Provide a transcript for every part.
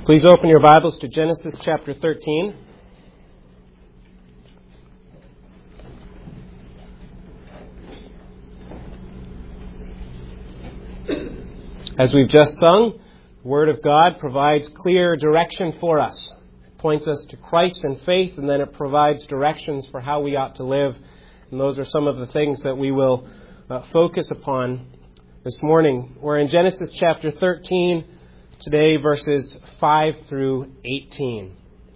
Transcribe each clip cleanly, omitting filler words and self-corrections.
Please open your Bibles to Genesis chapter 13. As we've just sung, the Word of God provides clear direction for us. It points us to Christ and faith, and then it provides directions for how we ought to live. And those are some of the things that we will focus upon this morning. We're in Genesis chapter 13, today verses 5 through 18.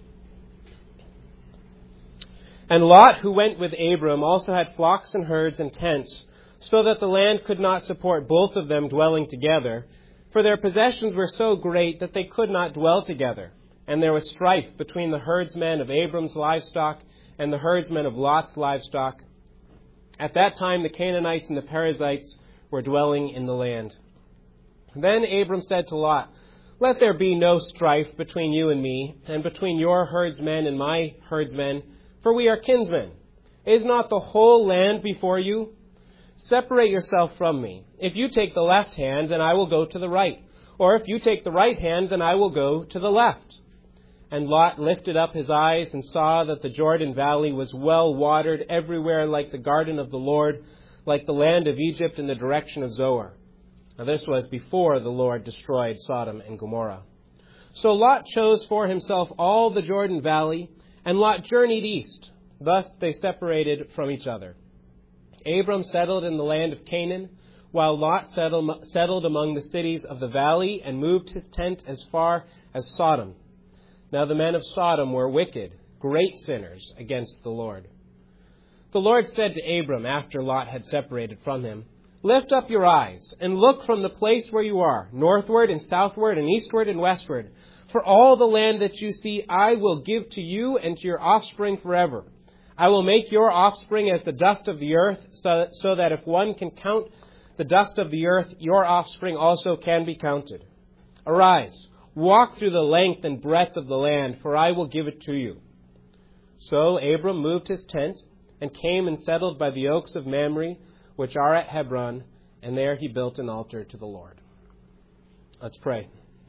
And Lot, who went with Abram, also had flocks and herds and tents, so that the land could not support both of them dwelling together, for their possessions were so great that they could not dwell together. And there was strife between the herdsmen of Abram's livestock and the herdsmen of Lot's livestock. At that time the Canaanites and the Perizzites were dwelling in the land. Then Abram said to Lot, "Let there be no strife between you and me, and between your herdsmen and my herdsmen, for we are kinsmen. Is not the whole land before you? Separate yourself from me. If you take the left hand, then I will go to the right. Or if you take the right hand, then I will go to the left." And Lot lifted up his eyes and saw that the Jordan Valley was well watered everywhere, like the garden of the Lord, like the land of Egypt in the direction of Zoar. Now this was before the Lord destroyed Sodom and Gomorrah. So Lot chose for himself all the Jordan Valley, and Lot journeyed east. Thus they separated from each other. Abram settled in the land of Canaan, while Lot settled among the cities of the valley and moved his tent as far as Sodom. Now the men of Sodom were wicked, great sinners against the Lord. The Lord said to Abram after Lot had separated from him, "Lift up your eyes and look from the place where you are, northward and southward and eastward and westward. For all the land that you see I will give to you and to your offspring forever. I will make your offspring as the dust of the earth, so that if one can count the dust of the earth, your offspring also can be counted. Arise, walk through the length and breadth of the land, for I will give it to you." So Abram moved his tent and came and settled by the oaks of Mamre, which are at Hebron, and there he built an altar to the Lord. Let's pray.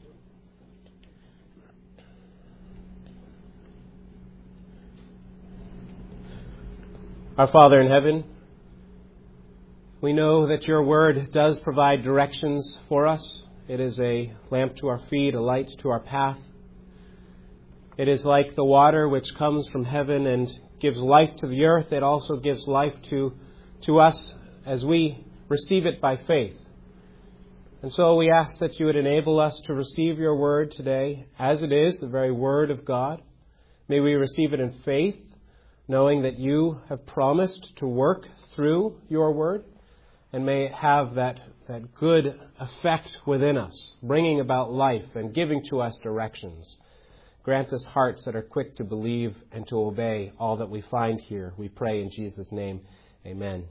Our Father in heaven, we know that your word does provide directions for us. It is a lamp to our feet, a light to our path. It is like the water which comes from heaven and gives life to the earth. It also gives life to us as we receive it by faith. And so we ask that you would enable us to receive your word today as it is, the very word of God. May we receive it in faith, knowing that you have promised to work through your word, and may it have that good effect within us, bringing about life and giving to us directions. Grant us hearts that are quick to believe and to obey all that we find here. We pray in Jesus' name. Amen.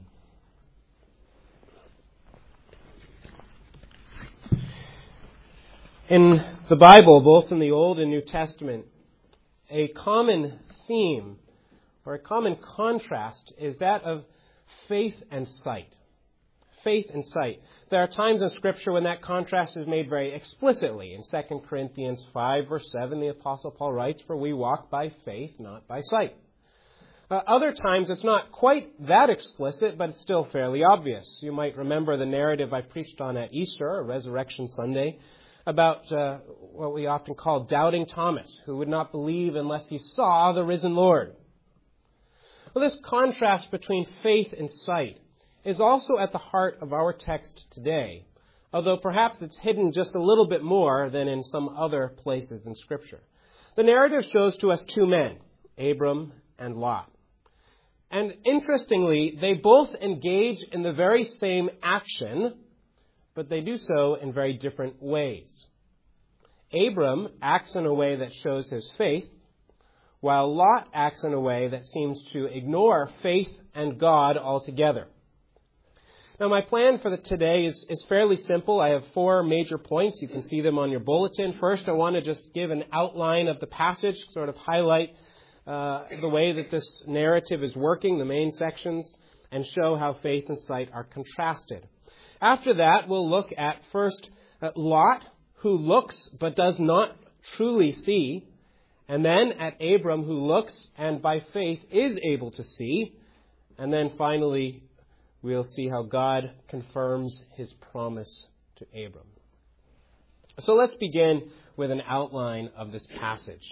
In the Bible, both in the Old and New Testament, a common theme or a common contrast is that of faith and sight. Faith and sight. There are times in Scripture when that contrast is made very explicitly. In 2 Corinthians 5, verse 7, the Apostle Paul writes, "For we walk by faith, not by sight." Other times it's not quite that explicit, but it's still fairly obvious. You might remember the narrative I preached on at Easter, or Resurrection Sunday, about what we often call doubting Thomas, who would not believe unless he saw the risen Lord. Well, this contrast between faith and sight is also at the heart of our text today, although perhaps it's hidden just a little bit more than in some other places in Scripture. The narrative shows to us two men, Abram and Lot. And interestingly, they both engage in the very same action, but they do so in very different ways. Abram acts in a way that shows his faith, while Lot acts in a way that seems to ignore faith and God altogether. Now, my plan for today is fairly simple. I have 4 major points. You can see them on your bulletin. First, I want to just give an outline of the passage, sort of highlight the way that this narrative is working, the main sections, and show how faith and sight are contrasted. After that, we'll look at first Lot, who looks but does not truly see. And then at Abram, who looks and by faith is able to see. And then finally, we'll see how God confirms his promise to Abram. So let's begin with an outline of this passage.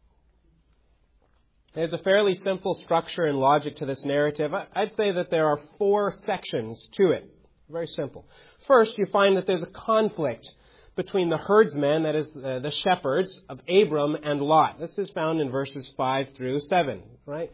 There's a fairly simple structure and logic to this narrative. I'd say that there are 4 sections to it. Very simple. First, you find that there's a conflict between the herdsmen, that is, the shepherds of Abram and Lot. This is found in verses 5 through 7, right?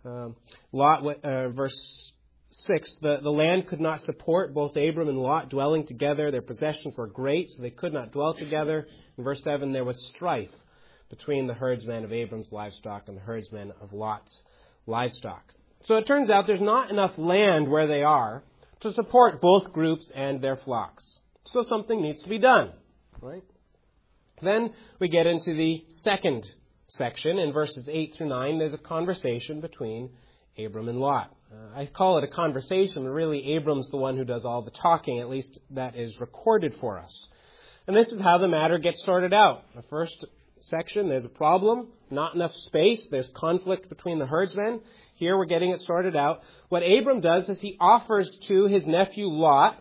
Verse 6, the land could not support both Abram and Lot dwelling together. Their possessions were great, so they could not dwell together. In verse 7, there was strife between the herdsmen of Abram's livestock and the herdsmen of Lot's livestock. So it turns out there's not enough land where they are to support both groups and their flocks. So something needs to be done, right? Then we get into the second section. In verses 8 through 9, there's a conversation between Abram and Lot. I call it a conversation, but really Abram's the one who does all the talking, at least that is recorded for us. And this is how the matter gets sorted out. The first section, there's a problem, not enough space, there's conflict between the herdsmen. Here we're getting it sorted out. What Abram does is he offers to his nephew Lot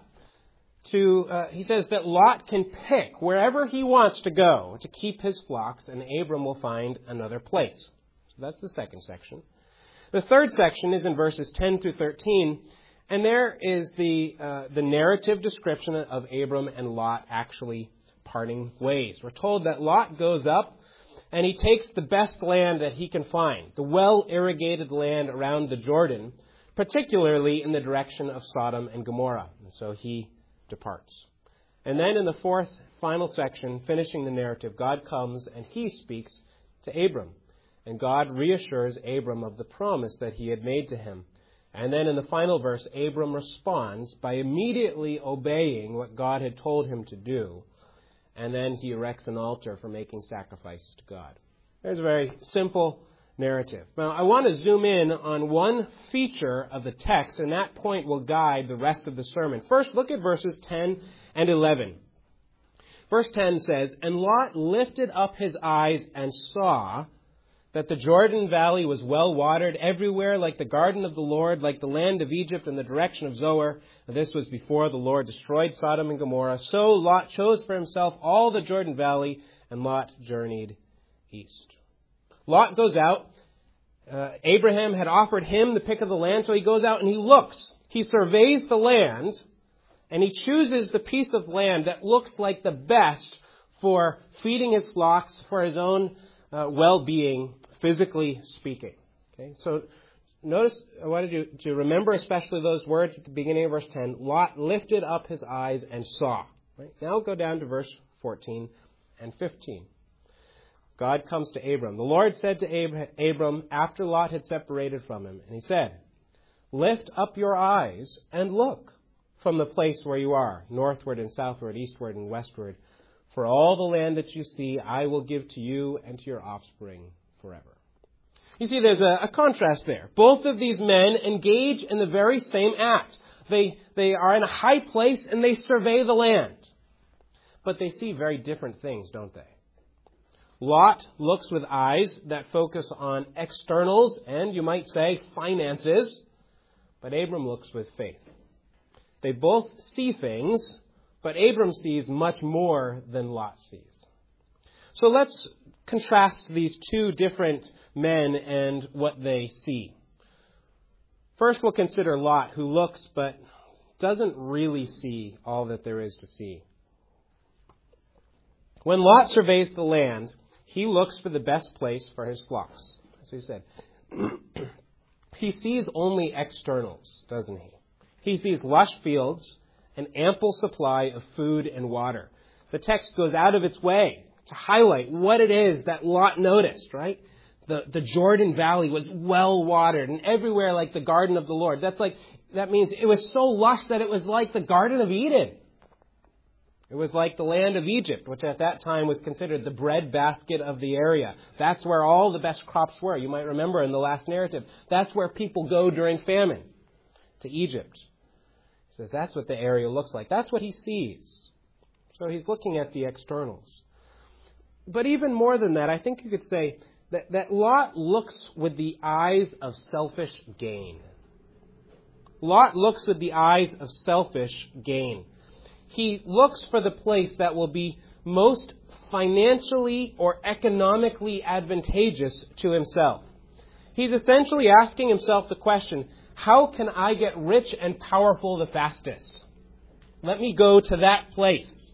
he says that Lot can pick wherever he wants to go to keep his flocks, and Abram will find another place. So that's the second section. The third section is in verses 10 through 13, and there is the narrative description of Abram and Lot actually parting ways. We're told that Lot goes up and he takes the best land that he can find, the well-irrigated land around the Jordan, particularly in the direction of Sodom and Gomorrah. And so he departs. And then in the fourth, final section, finishing the narrative, God comes and he speaks to Abram. And God reassures Abram of the promise that he had made to him. And then in the final verse, Abram responds by immediately obeying what God had told him to do. And then he erects an altar for making sacrifices to God. There's a very simple narrative. Now, I want to zoom in on one feature of the text, and that point will guide the rest of the sermon. First, look at verses 10 and 11. Verse 10 says, "And Lot lifted up his eyes and saw that the Jordan Valley was well watered everywhere, like the garden of the Lord, like the land of Egypt in the direction of Zoar. And this was before the Lord destroyed Sodom and Gomorrah. So Lot chose for himself all the Jordan Valley, and Lot journeyed east." Lot goes out. Abraham had offered him the pick of the land, so he goes out and he looks. He surveys the land, and he chooses the piece of land that looks like the best for feeding his flocks, for his own well-being, physically speaking. Okay, so notice, I wanted you to remember especially those words at the beginning of verse 10. Lot lifted up his eyes and saw. Right? Now go down to verse 14 and 15. God comes to Abram. The Lord said to Abram after Lot had separated from him, and he said, "Lift up your eyes and look from the place where you are, northward and southward, eastward and westward. For all the land that you see, I will give to you and to your offspring forever." You see, there's a contrast there. Both of these men engage in the very same act. They are in a high place and they survey the land. But they see very different things, don't they? Lot looks with eyes that focus on externals and, you might say, finances. But Abram looks with faith. They both see things, but Abram sees much more than Lot sees. So let's contrast these two different men and what they see. First, we'll consider Lot, who looks but doesn't really see all that there is to see. When Lot surveys the land, he looks for the best place for his flocks. As we said, he sees only externals, doesn't he? He sees lush fields, an ample supply of food and water. The text goes out of its way to highlight what it is that Lot noticed, right? The Jordan Valley was well watered and everywhere like the garden of the Lord. That means it was so lush that it was like the Garden of Eden. It was like the land of Egypt, which at that time was considered the breadbasket of the area. That's where all the best crops were. You might remember in the last narrative. That's where people go during famine, to Egypt. He says that's what the area looks like. That's what he sees. So he's looking at the externals. But even more than that, I think you could say that Lot looks with the eyes of selfish gain. Lot looks with the eyes of selfish gain. He looks for the place that will be most financially or economically advantageous to himself. He's essentially asking himself the question, how can I get rich and powerful the fastest? Let me go to that place.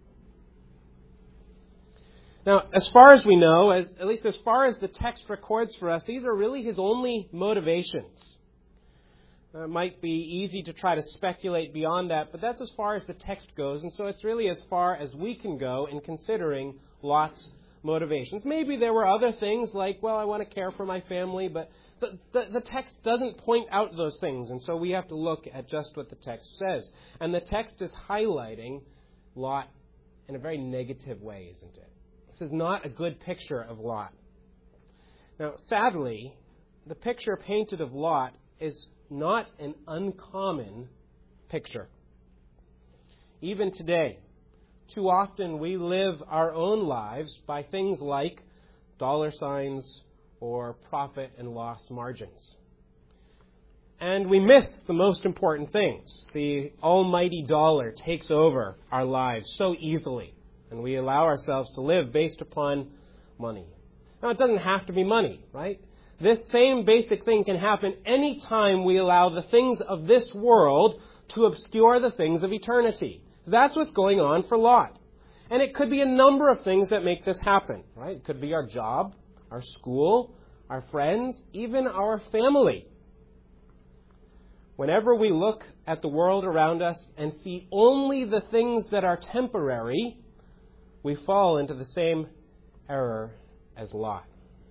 Now, as far as we know, at least as far as the text records for us, these are really his only motivations. It might be easy to try to speculate beyond that, but that's as far as the text goes, and so it's really as far as we can go in considering Lot's motivations. Maybe there were other things like, well, I want to care for my family, but the text doesn't point out those things, and so we have to look at just what the text says. And the text is highlighting Lot in a very negative way, isn't it? This is not a good picture of Lot. Now, sadly, the picture painted of Lot is not an uncommon picture. Even today, too often we live our own lives by things like dollar signs or profit and loss margins. And we miss the most important things. The almighty dollar takes over our lives so easily, and we allow ourselves to live based upon money. Now, it doesn't have to be money, right? This same basic thing can happen any time we allow the things of this world to obscure the things of eternity. That's what's going on for Lot. And it could be a number of things that make this happen, right? It could be our job, our school, our friends, even our family. Whenever we look at the world around us and see only the things that are temporary, we fall into the same error as Lot.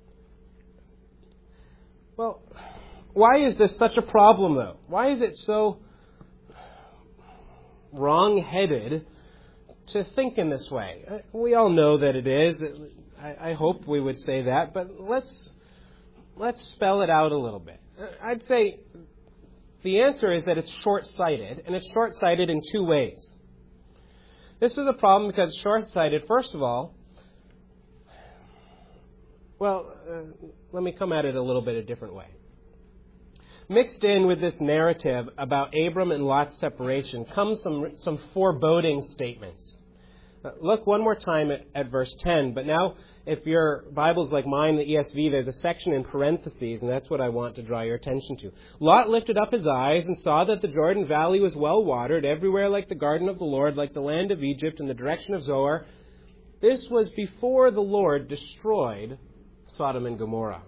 Well, why is this such a problem, though? Why is it so wrong-headed to think in this way? We all know that it is. I hope we would say that, but let's spell it out a little bit. I'd say the answer is that it's short-sighted, and it's short-sighted in two ways. This is a problem because it's short-sighted, first of all. Well, let me come at it a little bit a different way. Mixed in with this narrative about Abram and Lot's separation comes some foreboding statements. Look one more time at verse 10, but now if your Bible's like mine, the ESV, there's a section in parentheses, and that's what I want to draw your attention to. Lot lifted up his eyes and saw that the Jordan Valley was well watered, everywhere like the garden of the Lord, like the land of Egypt in the direction of Zoar. This was before the Lord destroyed Sodom and Gomorrah.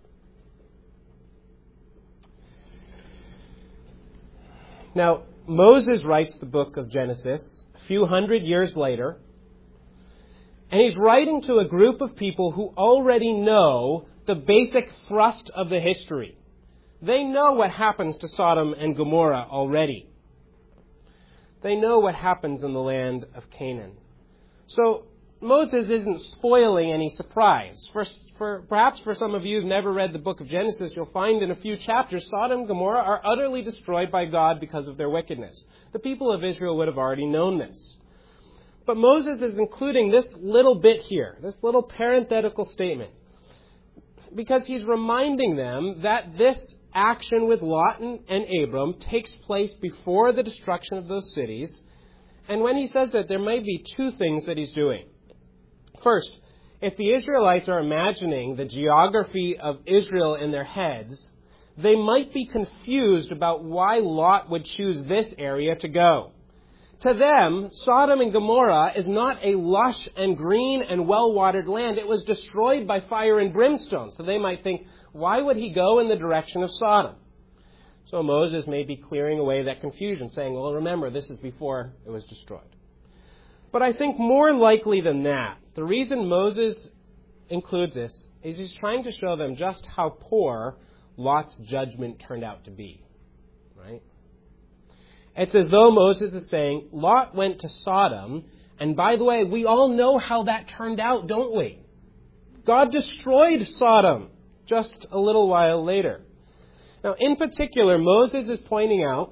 Now, Moses writes the book of Genesis a few hundred years later, and he's writing to a group of people who already know the basic thrust of the history. They know what happens to Sodom and Gomorrah already. They know what happens in the land of Canaan. So Moses isn't spoiling any surprise. Perhaps for some of you who've never read the book of Genesis, you'll find in a few chapters Sodom and Gomorrah are utterly destroyed by God because of their wickedness. The people of Israel would have already known this. But Moses is including this little bit here, this little parenthetical statement, because he's reminding them that this action with Lot and Abram takes place before the destruction of those cities. And when he says that, there may be two things that he's doing. First, if the Israelites are imagining the geography of Israel in their heads, they might be confused about why Lot would choose this area to go. To them, Sodom and Gomorrah is not a lush and green and well-watered land. It was destroyed by fire and brimstone. So they might think, why would he go in the direction of Sodom? So Moses may be clearing away that confusion, saying, well, remember, this is before it was destroyed. But I think more likely than that, the reason Moses includes this is he's trying to show them just how poor Lot's judgment turned out to be. Right? It's as though Moses is saying, Lot went to Sodom, and by the way, we all know how that turned out, don't we? God destroyed Sodom just a little while later. Now, in particular, Moses is pointing out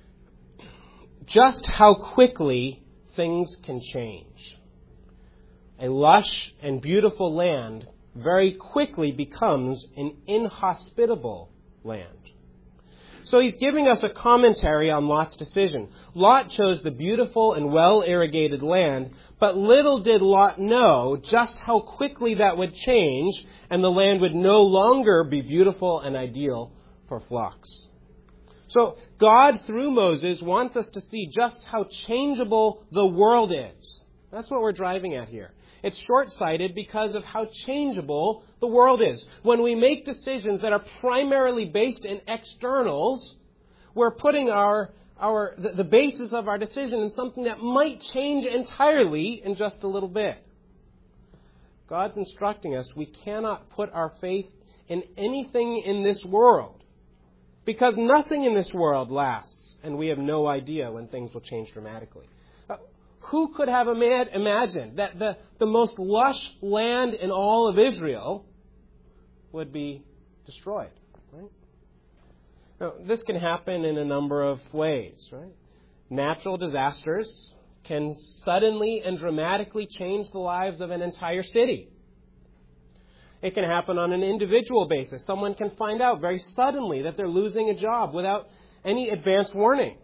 just how quickly things can change. a lush and beautiful land very quickly becomes an inhospitable land. So he's giving us a commentary on Lot's decision. Lot chose the beautiful and well-irrigated land, but little did Lot know just how quickly that would change, and the land would no longer be beautiful and ideal for flocks. So God, through Moses, wants us to see just how changeable the world is. That's what we're driving at here. It's short-sighted because of how changeable the world is. When we make decisions that are primarily based in externals, we're putting the basis of our decision in something that might change entirely in just a little bit. God's instructing us we cannot put our faith in anything in this world, because nothing in this world lasts, and we have no idea when things will change dramatically. Who could have imagined that the most lush land in all of Israel would be destroyed? Right? Now, this can happen in a number of ways. Right? Natural disasters can suddenly and dramatically change the lives of an entire city. It can happen on an individual basis. Someone can find out very suddenly that they're losing a job without any advance warning.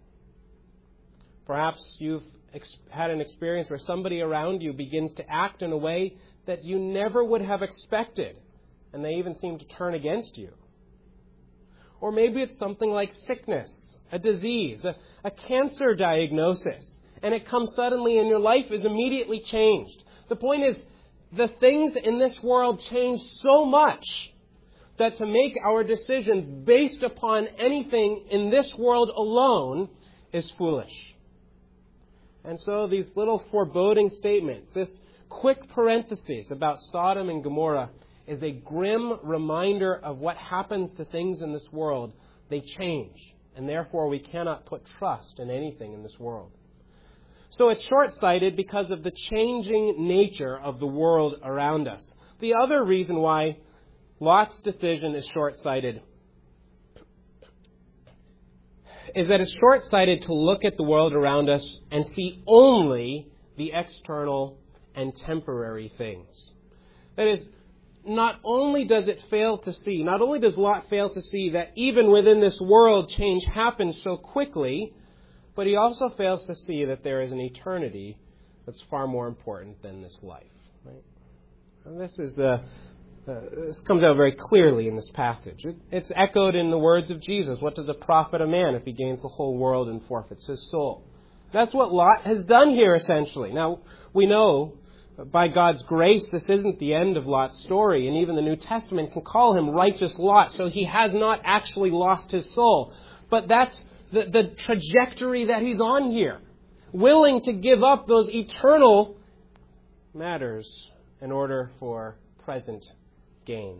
Perhaps you've had an experience where somebody around you begins to act in a way that you never would have expected, and they even seem to turn against you. Or maybe it's something like sickness, a disease, a cancer diagnosis, and it comes suddenly and your life is immediately changed. The point is, the things in this world change so much that to make our decisions based upon anything in this world alone is foolish. And so these little foreboding statements, this quick parenthesis about Sodom and Gomorrah, is a grim reminder of what happens to things in this world. They change, and therefore we cannot put trust in anything in this world. So it's short-sighted because of the changing nature of the world around us. The other reason why Lot's decision is short-sighted is that it's short-sighted to look at the world around us and see only the external and temporary things. That is, not only does Lot fail to see that even within this world change happens so quickly, but he also fails to see that there is an eternity that's far more important than this life. Right? And this comes out very clearly in this passage. It's echoed in the words of Jesus. What does it profit a man if he gains the whole world and forfeits his soul? That's what Lot has done here, essentially. Now, we know, by God's grace, this isn't the end of Lot's story, and even the New Testament can call him righteous Lot, so he has not actually lost his soul. But that's the trajectory that he's on here, willing to give up those eternal matters in order for present gain.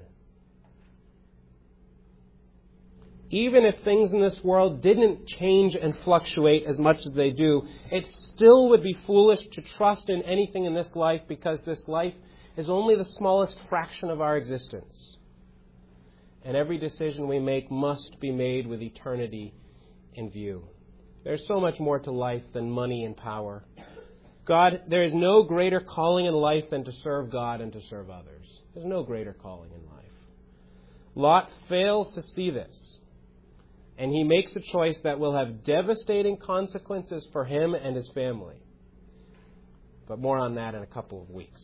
Even if things in this world didn't change and fluctuate as much as they do, it still would be foolish to trust in anything in this life, because this life is only the smallest fraction of our existence. And every decision we make must be made with eternity in view. There's so much more to life than money and power. There is no greater calling in life than to serve God and to serve others. There's no greater calling in life. Lot fails to see this, and he makes a choice that will have devastating consequences for him and his family. But more on that in a couple of weeks.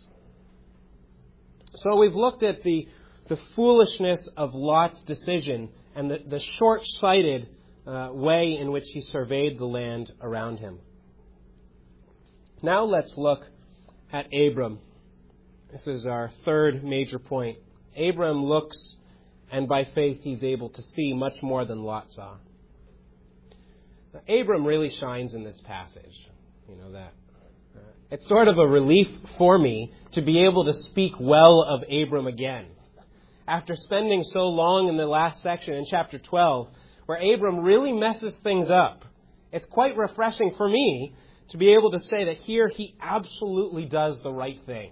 So we've looked at the foolishness of Lot's decision and the short-sighted way in which he surveyed the land around him. Now let's look at Abram. This is our third major point. Abram looks, and by faith he's able to see much more than Lot saw. Now, Abram really shines in this passage. You know that. It's sort of a relief for me to be able to speak well of Abram again. After spending so long in the last section in chapter 12, where Abram really messes things up, it's quite refreshing for me to be able to say that here he absolutely does the right thing.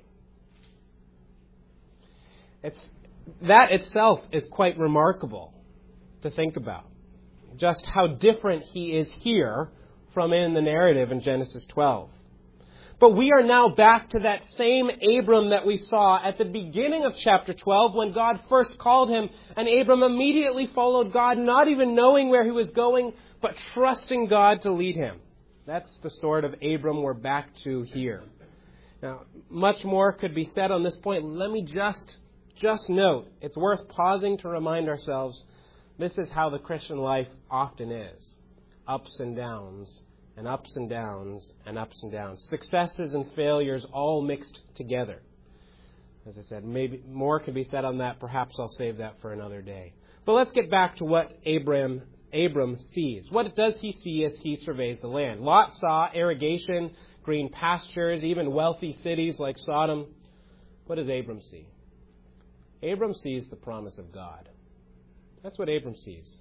That itself is quite remarkable to think about. Just how different he is here from in the narrative in Genesis 12. But we are now back to that same Abram that we saw at the beginning of chapter 12 when God first called him, and Abram immediately followed God, not even knowing where he was going, but trusting God to lead him. That's the sort of Abram we're back to here. Now, much more could be said on this point. Let me just note, it's worth pausing to remind ourselves, this is how the Christian life often is. Ups and downs, and ups and downs, and ups and downs. Successes and failures all mixed together. As I said, maybe more could be said on that. Perhaps I'll save that for another day. But let's get back to what Abram sees. What does he see as he surveys the land? Lot saw irrigation, green pastures, even wealthy cities like Sodom. What does Abram see? Abram sees the promise of God. That's what Abram sees.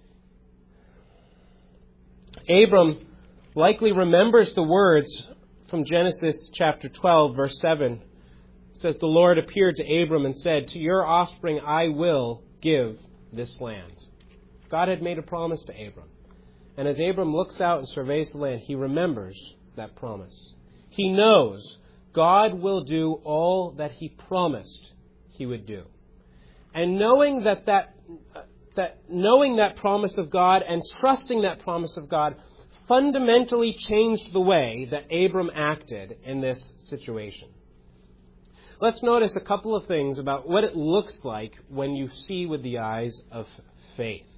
Abram likely remembers the words from Genesis chapter 12, verse 7. It says, "The Lord appeared to Abram and said, 'To your offspring I will give this land.'" God had made a promise to Abram. And as Abram looks out and surveys the land, he remembers that promise. He knows God will do all that he promised he would do. And knowing that promise of God and trusting that promise of God fundamentally changed the way that Abram acted in this situation. Let's notice a couple of things about what it looks like when you see with the eyes of faith.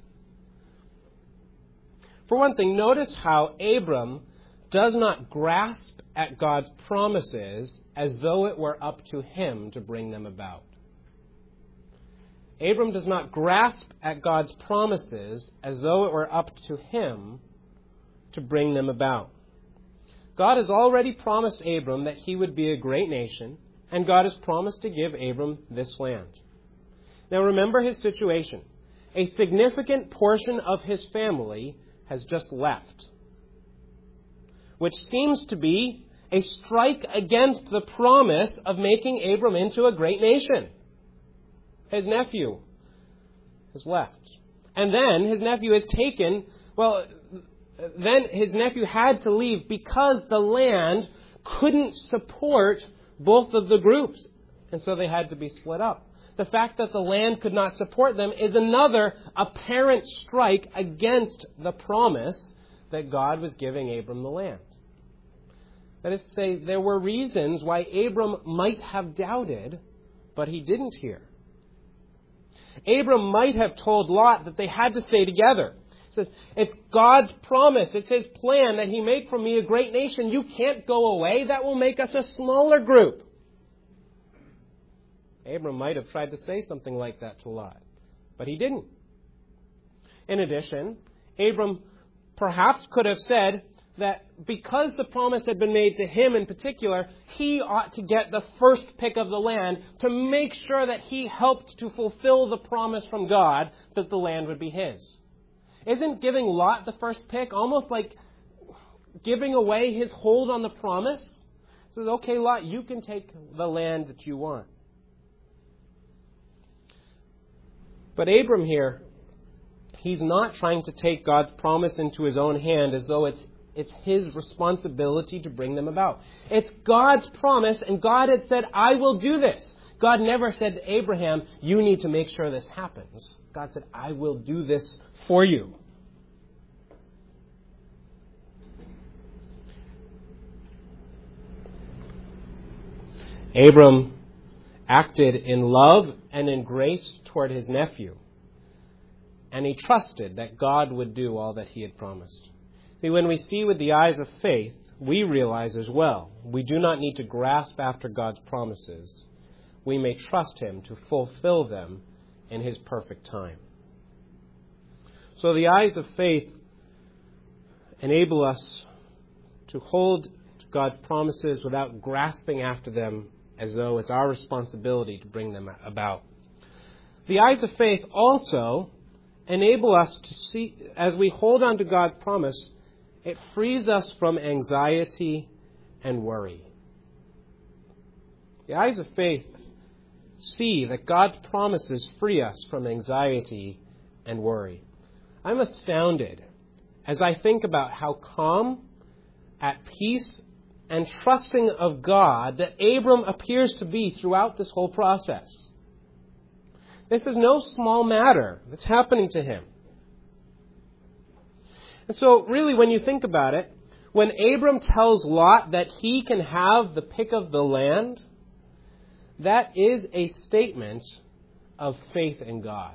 For one thing, notice how Abram does not grasp at God's promises as though it were up to him to bring them about. Abram does not grasp at God's promises as though it were up to him to bring them about. God has already promised Abram that he would be a great nation, and God has promised to give Abram this land. Now remember his situation. A significant portion of his family has just left, which seems to be a strike against the promise of making Abram into a great nation. His nephew has left. And then his nephew has taken, then his nephew had to leave because the land couldn't support both of the groups. And so they had to be split up. The fact that the land could not support them is another apparent strike against the promise that God was giving Abram the land. That is to say, there were reasons why Abram might have doubted, but he didn't here. Abram might have told Lot that they had to stay together. It says, it's God's promise. It's his plan that he make from me a great nation. You can't go away. That will make us a smaller group. Abram might have tried to say something like that to Lot, but he didn't. In addition, Abram perhaps could have said that because the promise had been made to him in particular, he ought to get the first pick of the land to make sure that he helped to fulfill the promise from God that the land would be his. Isn't giving Lot the first pick almost like giving away his hold on the promise? He says, okay, Lot, you can take the land that you want. But Abram here, he's not trying to take God's promise into his own hand as though it's his responsibility to bring them about. It's God's promise, and God had said, I will do this. God never said to Abraham, you need to make sure this happens. God said, I will do this for you. Abram acted in love and in grace toward his nephew, and he trusted that God would do all that he had promised. See, when we see with the eyes of faith, we realize as well, we do not need to grasp after God's promises. We may trust him to fulfill them in his perfect time. So the eyes of faith enable us to hold to God's promises without grasping after them as though it's our responsibility to bring them about. The eyes of faith also enable us to see, as we hold on to God's promise, it frees us from anxiety and worry. The eyes of faith see that God's promises free us from anxiety and worry. I'm astounded as I think about how calm, at peace, and trusting of God that Abram appears to be throughout this whole process. This is no small matter that's happening to him. And so, really, when you think about it, when Abram tells Lot that he can have the pick of the land, that is a statement of faith in God.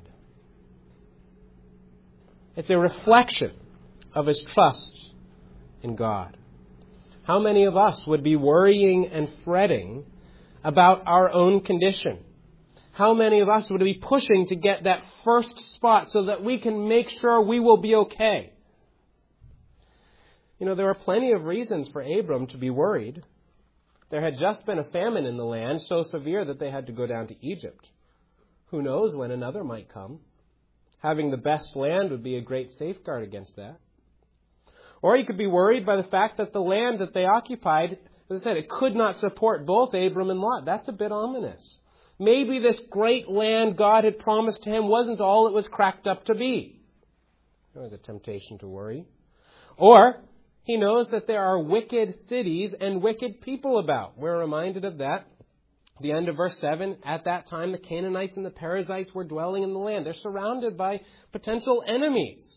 It's a reflection of his trust in God. How many of us would be worrying and fretting about our own condition? How many of us would be pushing to get that first spot so that we can make sure we will be okay? You know, there were plenty of reasons for Abram to be worried. There had just been a famine in the land, so severe that they had to go down to Egypt. Who knows when another might come? Having the best land would be a great safeguard against that. Or he could be worried by the fact that the land that they occupied, as I said, it could not support both Abram and Lot. That's a bit ominous. Maybe this great land God had promised to him wasn't all it was cracked up to be. There was a temptation to worry. Or he knows that there are wicked cities and wicked people about. We're reminded of that. The end of verse 7, at that time the Canaanites and the Perizzites were dwelling in the land. They're surrounded by potential enemies.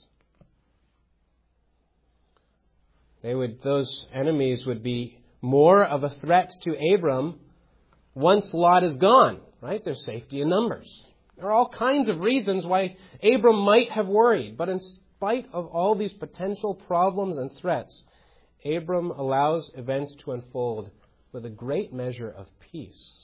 Those enemies would be more of a threat to Abram once Lot is gone, right? There's safety in numbers. There are all kinds of reasons why Abram might have worried, but in spite of all these potential problems and threats, Abram allows events to unfold with a great measure of peace.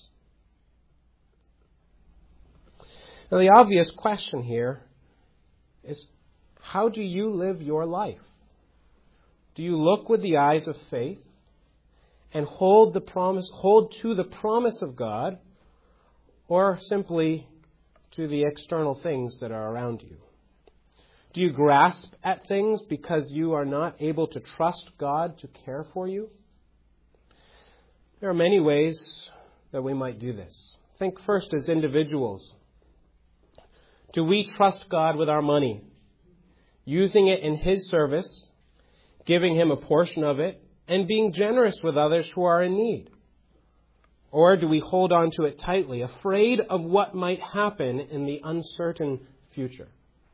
Now, the obvious question here is, how do you live your life? Do you look with the eyes of faith and hold to the promise of God, or simply to the external things that are around you? Do you grasp at things because you are not able to trust God to care for you? There are many ways that we might do this. Think first as individuals. Do we trust God with our money, using it in His service, giving Him a portion of it, and being generous with others who are in need? Or do we hold on to it tightly, afraid of what might happen in the uncertain future?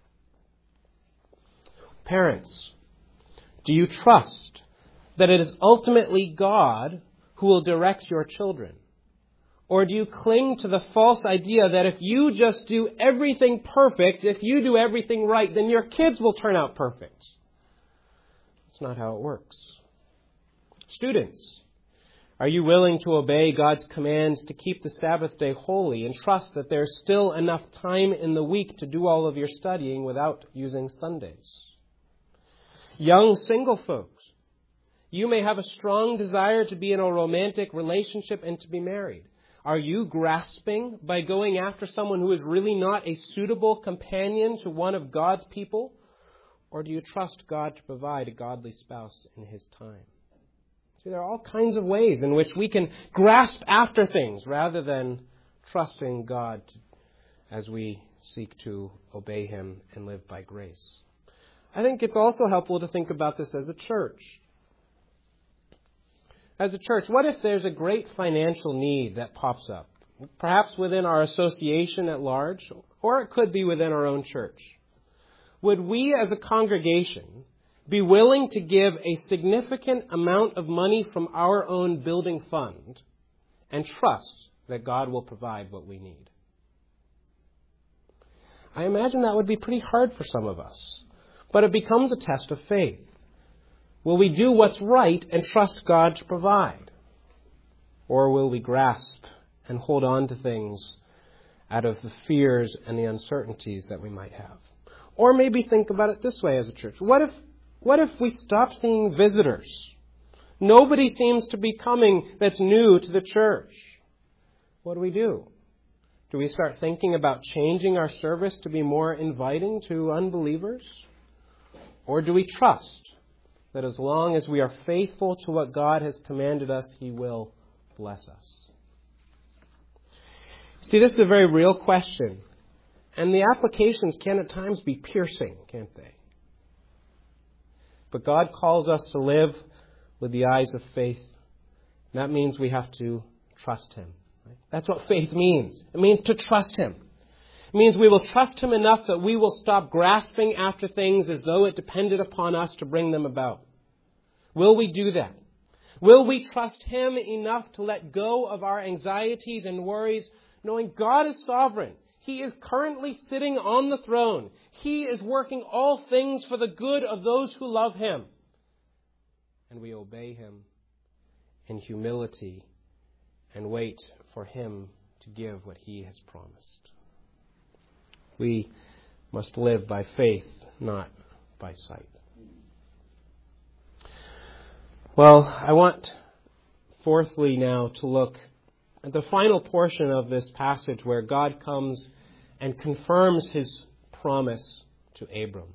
Parents, do you trust that it is ultimately God who will direct your children? Or do you cling to the false idea that if you just do everything perfect, if you do everything right, then your kids will turn out perfect? That's not how it works. Students, are you willing to obey God's commands to keep the Sabbath day holy and trust that there's still enough time in the week to do all of your studying without using Sundays? Young single folks, you may have a strong desire to be in a romantic relationship and to be married. Are you grasping by going after someone who is really not a suitable companion to one of God's people? Or do you trust God to provide a godly spouse in His time? See, there are all kinds of ways in which we can grasp after things rather than trusting God as we seek to obey Him and live by grace. I think it's also helpful to think about this as a church. As a church, what if there's a great financial need that pops up? Perhaps within our association at large, or it could be within our own church. Would we as a congregation be willing to give a significant amount of money from our own building fund and trust that God will provide what we need? I imagine that would be pretty hard for some of us, but it becomes a test of faith. Will we do what's right and trust God to provide? Or will we grasp and hold on to things out of the fears and the uncertainties that we might have? Or maybe think about it this way as a church. What if we stop seeing visitors? Nobody seems to be coming that's new to the church. What do? Do we start thinking about changing our service to be more inviting to unbelievers? Or do we trust that as long as we are faithful to what God has commanded us, He will bless us? See, this is a very real question. And the applications can at times be piercing, can't they? But God calls us to live with the eyes of faith That means we have to trust Him. Right? That's what faith means. It means to trust Him. It means we will trust Him enough that we will stop grasping after things as though it depended upon us to bring them about. Will we do that? Will we trust Him enough to let go of our anxieties and worries, knowing God is sovereign? He is currently sitting on the throne. He is working all things for the good of those who love Him. And we obey Him in humility and wait for Him to give what He has promised. We must live by faith, not by sight. Well, I want, fourthly now, to look at the final portion of this passage where God comes and confirms His promise to Abram.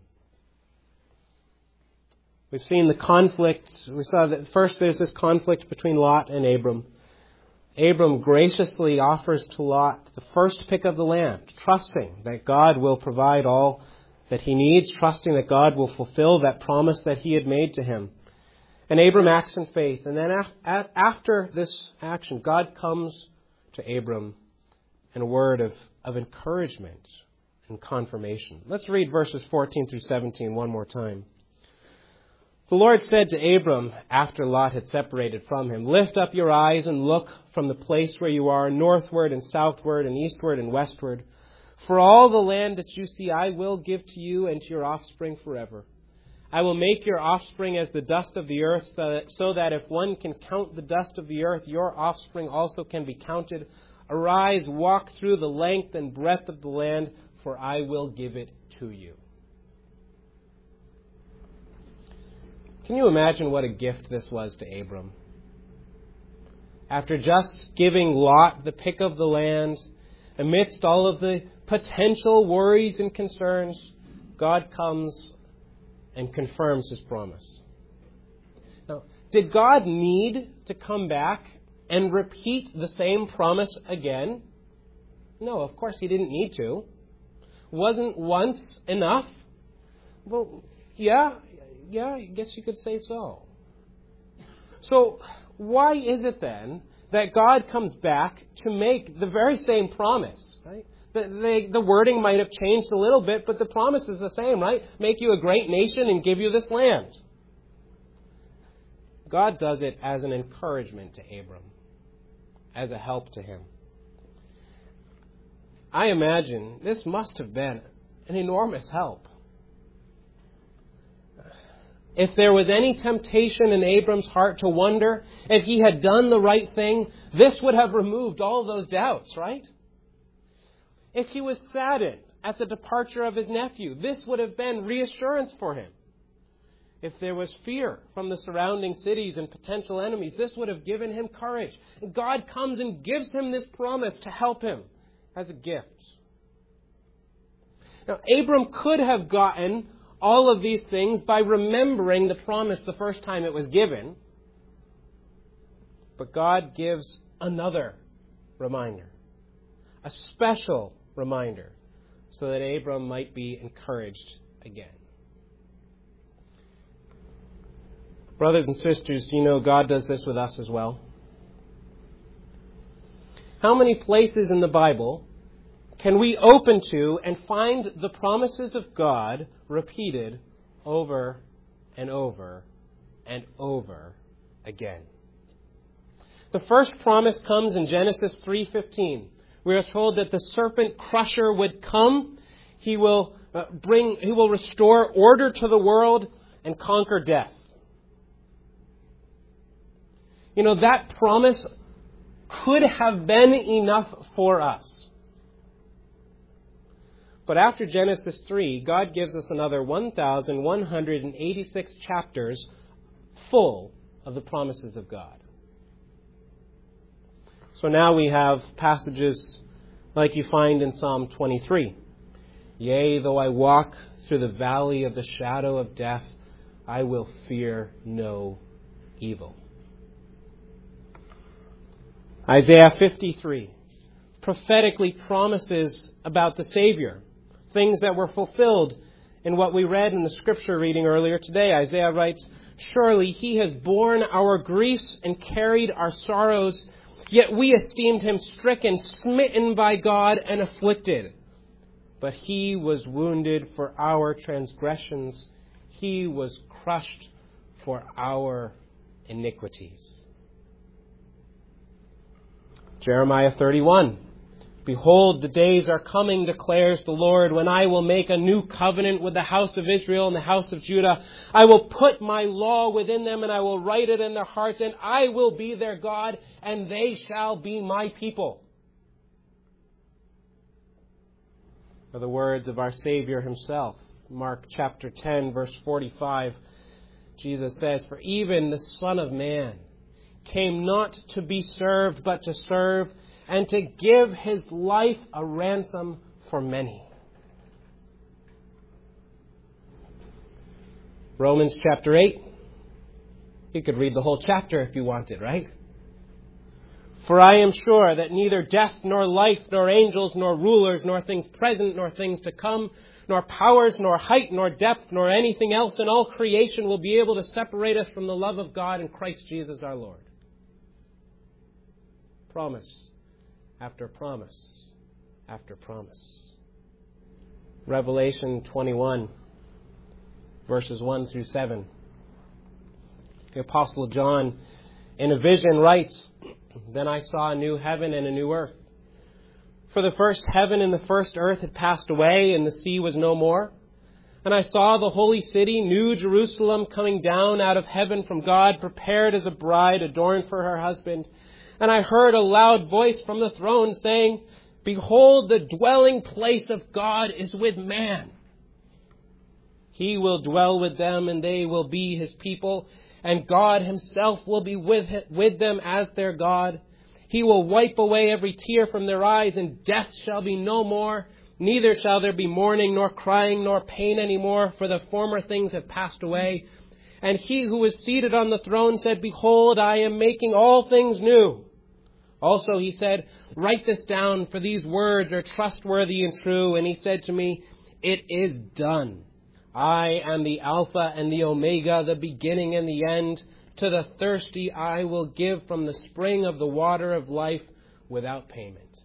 We've seen the conflict. We saw that first there's this conflict between Lot and Abram. Abram graciously offers to Lot the first pick of the land, trusting that God will provide all that he needs, trusting that God will fulfill that promise that He had made to him. And Abram acts in faith. And then after this action, God comes to Abram in a word of encouragement and confirmation. Let's read verses 14 through 17 one more time. The Lord said to Abram, after Lot had separated from him, "Lift up your eyes and look from the place where you are, northward and southward and eastward and westward. For all the land that you see I will give to you and to your offspring forever. I will make your offspring as the dust of the earth, so that if one can count the dust of the earth, your offspring also can be counted. Arise, walk through the length and breadth of the land, for I will give it to you." Can you imagine what a gift this was to Abram? After just giving Lot the pick of the land, amidst all of the potential worries and concerns, God comes and confirms His promise. Now, did God need to come back and repeat the same promise again? No, of course He didn't need to. Wasn't once enough? Well, yeah, I guess you could say so. So, why is it then that God comes back to make the very same promise, right? The wording might have changed a little bit, but the promise is the same, right? Make you a great nation and give you this land. God does it as an encouragement to Abram, as a help to him. I imagine this must have been an enormous help. If there was any temptation in Abram's heart to wonder if he had done the right thing, this would have removed all those doubts, right? If he was saddened at the departure of his nephew, this would have been reassurance for him. If there was fear from the surrounding cities and potential enemies, this would have given him courage. And God comes and gives him this promise to help him as a gift. Now, Abram could have gotten all of these things by remembering the promise the first time it was given. But God gives another reminder, a special reminder, so that Abram might be encouraged again. Brothers and sisters, do you know God does this with us as well? How many places in the Bible can we open to and find the promises of God repeated over and over and over again? The first promise comes in Genesis 3:15. We are told that the serpent crusher would come. He will restore order to the world and conquer death. You know, that promise could have been enough for us. But after Genesis 3, God gives us another 1,186 chapters full of the promises of God. So now we have passages like you find in Psalm 23. "Yea, though I walk through the valley of the shadow of death, I will fear no evil." Isaiah 53 prophetically promises about the Savior, things that were fulfilled in what we read in the scripture reading earlier today. Isaiah writes, Surely he has borne our griefs and carried our sorrows, yet we esteemed him stricken, smitten by God, and afflicted. But he was wounded for our transgressions. He was crushed for our iniquities. Jeremiah 31. Behold, the days are coming, declares the Lord, when I will make a new covenant with the house of Israel and the house of Judah. I will put my law within them, and I will write it in their hearts, and I will be their God, and they shall be my people. Are the words of our Savior himself. Mark chapter 10, verse 45. Jesus says, "For even the Son of Man came not to be served, but to serve, and to give his life a ransom for many." Romans chapter 8. You could read the whole chapter if you wanted, right? "For I am sure that neither death, nor life, nor angels, nor rulers, nor things present, nor things to come, nor powers, nor height, nor depth, nor anything else in all creation will be able to separate us from the love of God in Christ Jesus our Lord." Promise after promise after promise. Revelation 21, verses 1 through 7. The Apostle John, in a vision, writes, "Then I saw a new heaven and a new earth. For the first heaven and the first earth had passed away, and the sea was no more. And I saw the holy city, New Jerusalem, coming down out of heaven from God, prepared as a bride adorned for her husband. And I heard a loud voice from the throne saying, 'Behold, the dwelling place of God is with man. He will dwell with them, and they will be his people, and God himself will be with them as their God. He will wipe away every tear from their eyes, and death shall be no more. Neither shall there be mourning, nor crying, nor pain any more, for the former things have passed away.' And he who was seated on the throne said, 'Behold, I am making all things new.' Also he said, 'Write this down, for these words are trustworthy and true.' And he said to me, 'It is done. I am the Alpha and the Omega, the beginning and the end. To the thirsty I will give from the spring of the water of life without payment.'"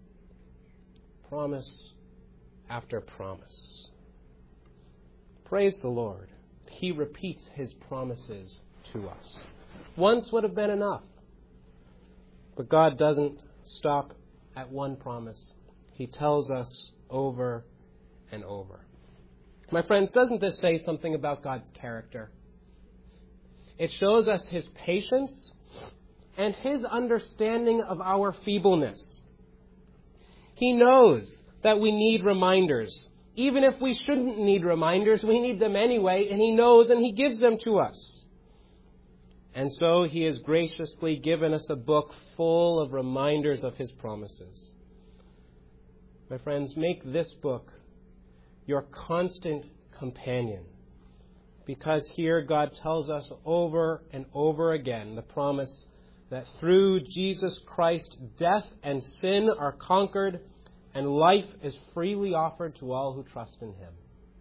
Promise after promise. Praise the Lord. He repeats his promises to us. Once would have been enough. But God doesn't stop at one promise. He tells us over and over. My friends, doesn't this say something about God's character? It shows us his patience and his understanding of our feebleness. He knows that we need reminders. Even if we shouldn't need reminders, we need them anyway, and he knows and he gives them to us. And so he has graciously given us a book full of reminders of his promises. My friends, make this book your constant companion, because here God tells us over and over again the promise that through Jesus Christ, death and sin are conquered, and life is freely offered to all who trust in him.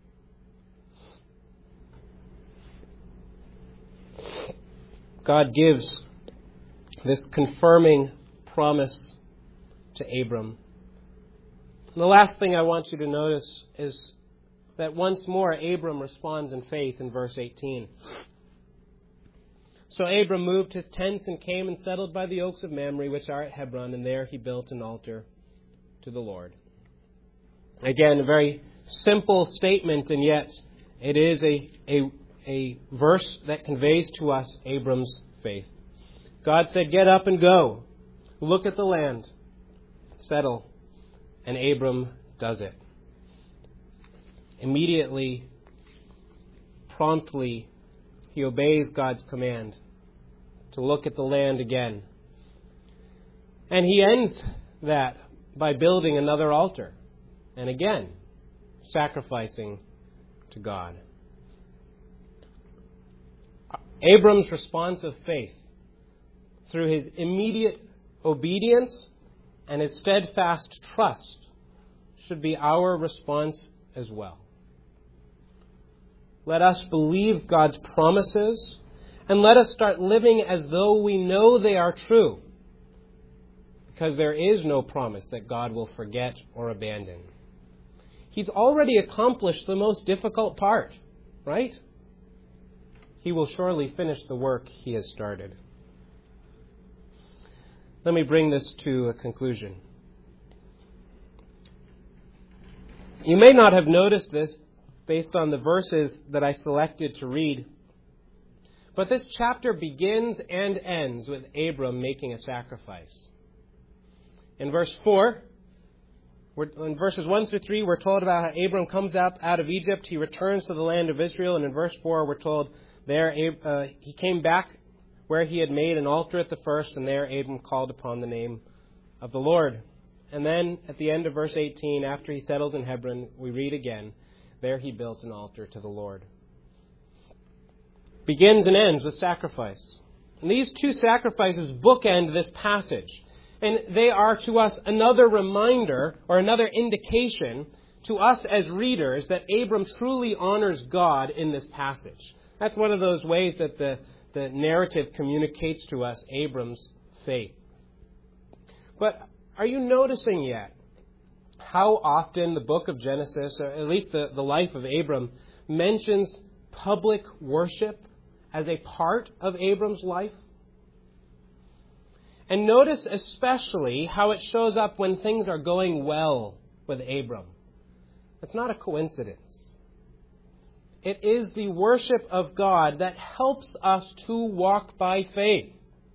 God gives this confirming promise to Abram. And the last thing I want you to notice is that once more Abram responds in faith in verse 18. "So Abram moved his tents and came and settled by the oaks of Mamre, which are at Hebron, and there he built an altar to the Lord." Again, a very simple statement, and yet it is a verse that conveys to us Abram's faith. God said, "Get up and go. Look at the land. Settle." And Abram does it. Immediately, promptly, he obeys God's command to look at the land again. And he ends that by building another altar. And again, sacrificing to God. Abram's response of faith, through his immediate obedience and his steadfast trust, should be our response as well. Let us believe God's promises And let us start living as though we know they are true, because there is no promise that God will forget or abandon. He's already accomplished the most difficult part, right? He will surely finish the work He has started. Let me bring this to a conclusion. You may not have noticed this based on the verses that I selected to read, but this chapter begins and ends with Abram making a sacrifice. In verse 4, in verses 1 through 3, we're told about how Abram comes up out of Egypt. He returns to the land of Israel. And in verse 4, we're told there he came back where he had made an altar at the first, and there Abram called upon the name of the Lord. And then at the end of verse 18, after he settles in Hebron, we read again, there he built an altar to the Lord. Begins and ends with sacrifice. And these two sacrifices bookend this passage. And they are to us another reminder or another indication to us as readers that Abram truly honors God in this passage. That's one of those ways that the narrative communicates to us Abram's faith. But are you noticing yet how often the book of Genesis, or at least the life of Abram, mentions public worship as a part of Abram's life? And notice especially how it shows up when things are going well with Abram. It's not a coincidence. It is the worship of God that helps us to walk by faith.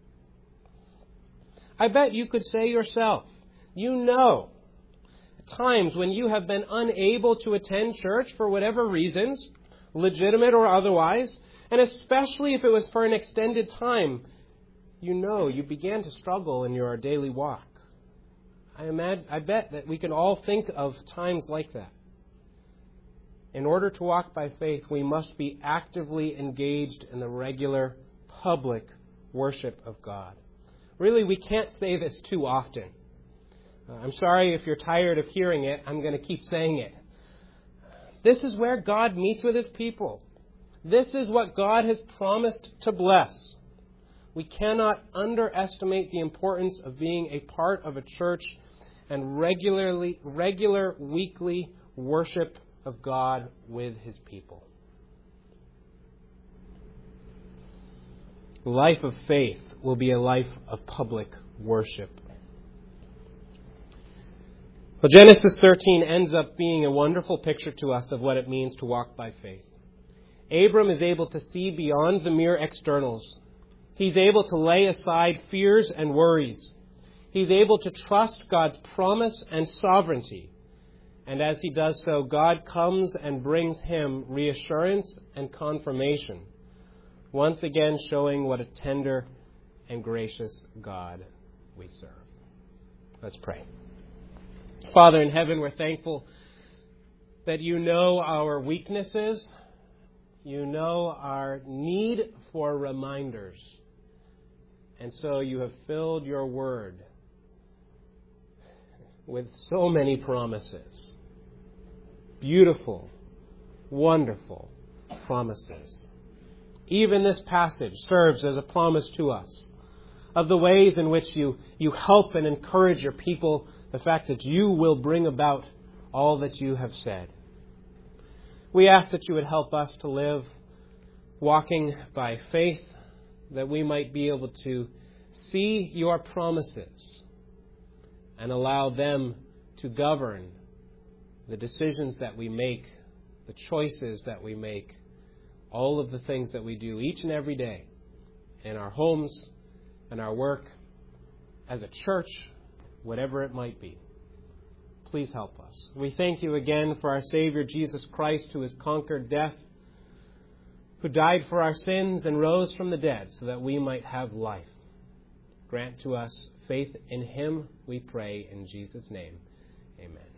I bet you could say yourself, you know, times when you have been unable to attend church for whatever reasons, legitimate or otherwise, and especially if it was for an extended time, you know you began to struggle in your daily walk. I bet that we can all think of times like that. In order to walk by faith, we must be actively engaged in the regular public worship of God. Really, we can't say this too often. I'm sorry if you're tired of hearing it. I'm going to keep saying it. This is where God meets with His people. This is what God has promised to bless. We cannot underestimate the importance of being a part of a church and regular weekly worship of God with His people. The life of faith will be a life of public worship. Well, Genesis 13 ends up being a wonderful picture to us of what it means to walk by faith. Abram is able to see beyond the mere externals. He's able to lay aside fears and worries. He's able to trust God's promise and sovereignty. And as he does so, God comes and brings him reassurance and confirmation, once again showing what a tender and gracious God we serve. Let's pray. Father in heaven, we're thankful that you know our weaknesses. You know our need for reminders. And so you have filled your word with so many promises. Beautiful, wonderful promises. Even this passage serves as a promise to us of the ways in which you help and encourage your people, the fact that you will bring about all that you have said. We ask that you would help us to live walking by faith, that we might be able to see your promises and allow them to govern the decisions that we make, the choices that we make, all of the things that we do each and every day in our homes, in our work, as a church, whatever it might be. Please help us. We thank you again for our Savior Jesus Christ, who has conquered death, who died for our sins and rose from the dead so that we might have life. Grant to us faith in Him, we pray in Jesus' name. Amen.